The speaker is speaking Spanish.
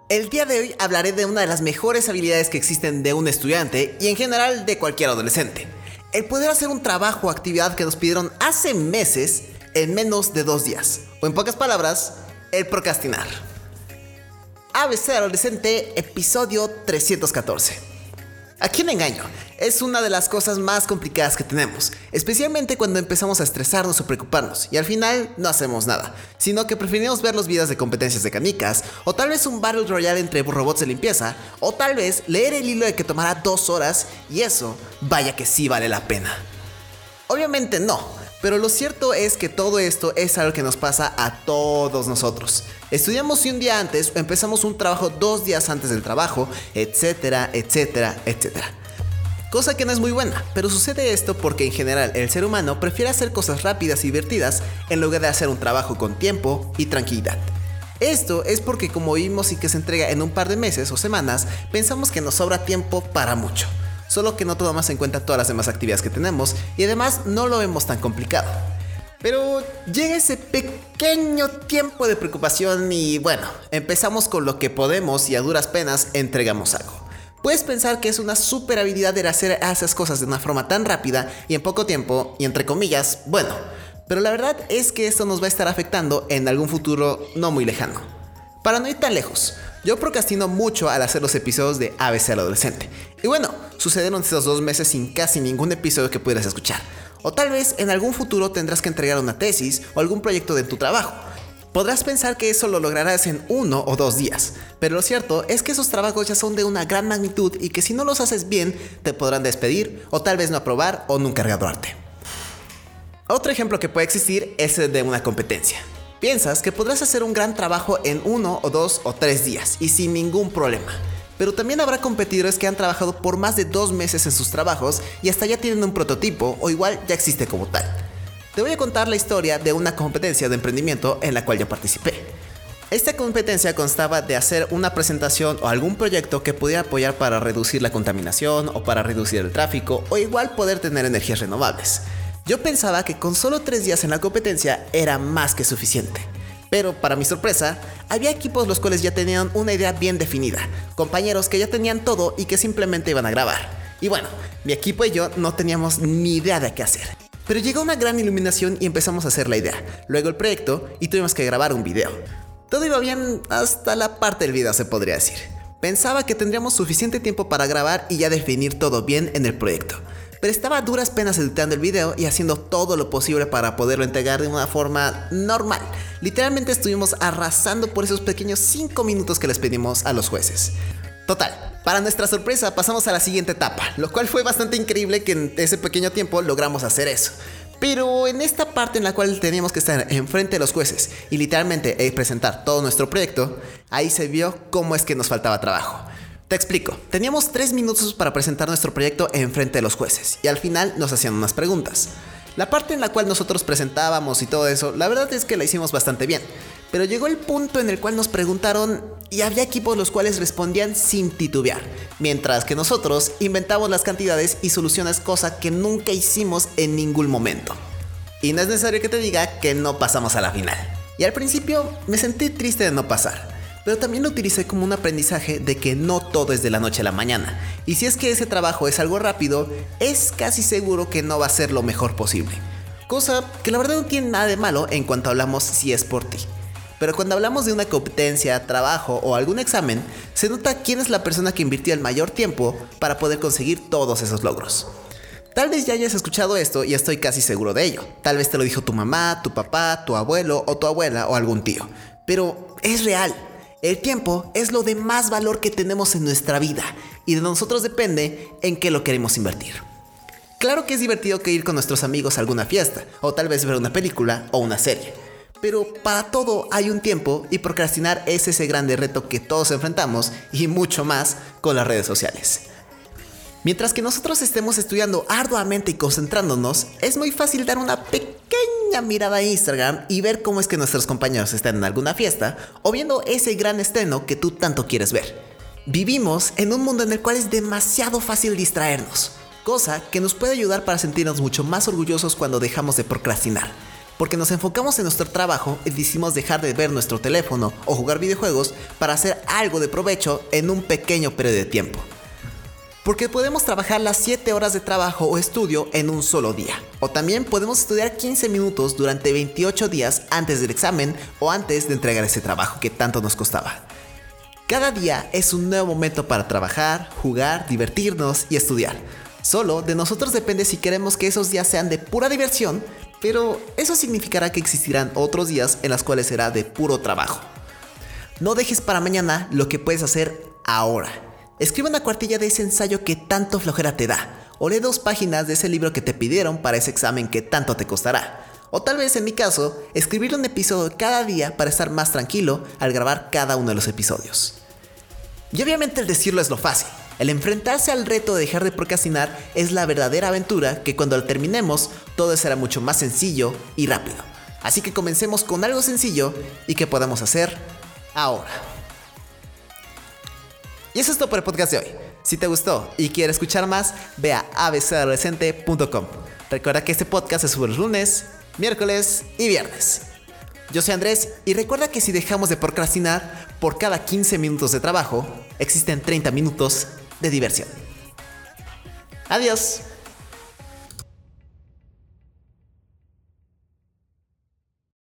El día de hoy hablaré de una de las mejores habilidades que existen de un estudiante y en general de cualquier adolescente. El poder hacer un trabajo o actividad que nos pidieron hace meses en menos de 2 días. O en pocas palabras, el procrastinar. ABC Adolescente, episodio 314. ¿A quién engaño? Es una de las cosas más complicadas que tenemos, especialmente cuando empezamos a estresarnos o preocuparnos y al final no hacemos nada, sino que preferimos ver los videos de competencias de canicas, o tal vez un Battle Royale entre robots de limpieza, o tal vez leer el hilo de que tomará 2 horas, y eso, vaya que sí vale la pena. Obviamente no. Pero lo cierto es que todo esto es algo que nos pasa a todos nosotros. Estudiamos un día antes o empezamos un trabajo 2 días antes del trabajo, etcétera, etcétera, etcétera. Cosa que no es muy buena, pero sucede esto porque en general el ser humano prefiere hacer cosas rápidas y divertidas en lugar de hacer un trabajo con tiempo y tranquilidad. Esto es porque como vimos y que se entrega en un par de meses o semanas, pensamos que nos sobra tiempo para mucho. Solo que no tomamos en cuenta todas las demás actividades que tenemos y además no lo vemos tan complicado. Pero llega ese pequeño tiempo de preocupación y bueno, empezamos con lo que podemos y a duras penas entregamos algo. Puedes pensar que es una super habilidad de hacer esas cosas de una forma tan rápida y en poco tiempo y entre comillas, bueno, pero la verdad es que esto nos va a estar afectando en algún futuro no muy lejano. Para no ir tan lejos, yo procrastino mucho al hacer los episodios de ABC al Adolescente. Y bueno, sucedieron estos 2 meses sin casi ningún episodio que pudieras escuchar. O tal vez en algún futuro tendrás que entregar una tesis o algún proyecto de tu trabajo. Podrás pensar que eso lo lograrás en 1 o 2 días, pero lo cierto es que esos trabajos ya son de una gran magnitud y que si no los haces bien, te podrán despedir o tal vez no aprobar o nunca graduarte. Otro ejemplo que puede existir es el de una competencia. Piensas que podrás hacer un gran trabajo en 1 o 2 o 3 días y sin ningún problema. Pero también habrá competidores que han trabajado por más de 2 meses en sus trabajos y hasta ya tienen un prototipo o igual ya existe como tal. Te voy a contar la historia de una competencia de emprendimiento en la cual yo participé. Esta competencia constaba de hacer una presentación o algún proyecto que pudiera apoyar para reducir la contaminación o para reducir el tráfico o igual poder tener energías renovables. Yo pensaba que con solo 3 días en la competencia era más que suficiente. Pero para mi sorpresa, había equipos los cuales ya tenían una idea bien definida, compañeros que ya tenían todo y que simplemente iban a grabar. Y bueno, mi equipo y yo no teníamos ni idea de qué hacer. Pero llegó una gran iluminación y empezamos a hacer la idea, luego el proyecto y tuvimos que grabar un video. Todo iba bien hasta la parte del video, se podría decir. Pensaba que tendríamos suficiente tiempo para grabar y ya definir todo bien en el proyecto. Pero estaba a duras penas editando el video y haciendo todo lo posible para poderlo entregar de una forma normal. Literalmente estuvimos arrasando por esos pequeños 5 minutos que les pedimos a los jueces. Total, para nuestra sorpresa pasamos a la siguiente etapa, lo cual fue bastante increíble que en ese pequeño tiempo logramos hacer eso. Pero en esta parte en la cual teníamos que estar enfrente de los jueces y literalmente presentar todo nuestro proyecto, ahí se vio cómo es que nos faltaba trabajo. Te explico, teníamos 3 minutos para presentar nuestro proyecto enfrente de los jueces y al final nos hacían unas preguntas. La parte en la cual nosotros presentábamos y todo eso, la verdad es que la hicimos bastante bien. Pero llegó el punto en el cual nos preguntaron y había equipos los cuales respondían sin titubear, mientras que nosotros inventamos las cantidades y soluciones, cosa que nunca hicimos en ningún momento. Y no es necesario que te diga que no pasamos a la final. Y al principio me sentí triste de no pasar. Pero también lo utilicé como un aprendizaje de que no todo es de la noche a la mañana. Y si es que ese trabajo es algo rápido, es casi seguro que no va a ser lo mejor posible. Cosa que la verdad no tiene nada de malo en cuanto hablamos si es por ti. Pero cuando hablamos de una competencia, trabajo o algún examen, se nota quién es la persona que invirtió el mayor tiempo para poder conseguir todos esos logros. Tal vez ya hayas escuchado esto y estoy casi seguro de ello. Tal vez te lo dijo tu mamá, tu papá, tu abuelo o tu abuela o algún tío. Pero es real. El tiempo es lo de más valor que tenemos en nuestra vida y de nosotros depende en qué lo queremos invertir. Claro que es divertido que ir con nuestros amigos a alguna fiesta o tal vez ver una película o una serie. Pero para todo hay un tiempo y procrastinar es ese grande reto que todos enfrentamos y mucho más con las redes sociales. Mientras que nosotros estemos estudiando arduamente y concentrándonos, es muy fácil dar una pequeña mirada a Instagram y ver cómo es que nuestros compañeros están en alguna fiesta o viendo ese gran estreno que tú tanto quieres ver. Vivimos en un mundo en el cual es demasiado fácil distraernos, cosa que nos puede ayudar para sentirnos mucho más orgullosos cuando dejamos de procrastinar. porque nos enfocamos en nuestro trabajo y decidimos dejar de ver nuestro teléfono o jugar videojuegos para hacer algo de provecho en un pequeño periodo de tiempo. Porque podemos trabajar las 7 horas de trabajo o estudio en un solo día. O también podemos estudiar 15 minutos durante 28 días antes del examen o antes de entregar ese trabajo que tanto nos costaba. Cada día es un nuevo momento para trabajar, jugar, divertirnos y estudiar. Solo de nosotros depende si queremos que esos días sean de pura diversión, pero eso significará que existirán otros días en los cuales será de puro trabajo. No dejes para mañana lo que puedes hacer ahora. Escribe una cuartilla de ese ensayo que tanto flojera te da, o lee 2 páginas de ese libro que te pidieron para ese examen que tanto te costará. O tal vez, en mi caso, escribir un episodio cada día para estar más tranquilo al grabar cada uno de los episodios. Y obviamente el decirlo es lo fácil. El enfrentarse al reto de dejar de procrastinar es la verdadera aventura que cuando lo terminemos todo será mucho más sencillo y rápido. Así que comencemos con algo sencillo y que podamos hacer ahora. Y eso es todo por el podcast de hoy. Si te gustó y quieres escuchar más, ve a abcadolescente.com. Recuerda que este podcast se sube los lunes, miércoles y viernes. Yo soy Andrés y recuerda que si dejamos de procrastinar, por cada 15 minutos de trabajo, existen 30 minutos de diversión. Adiós.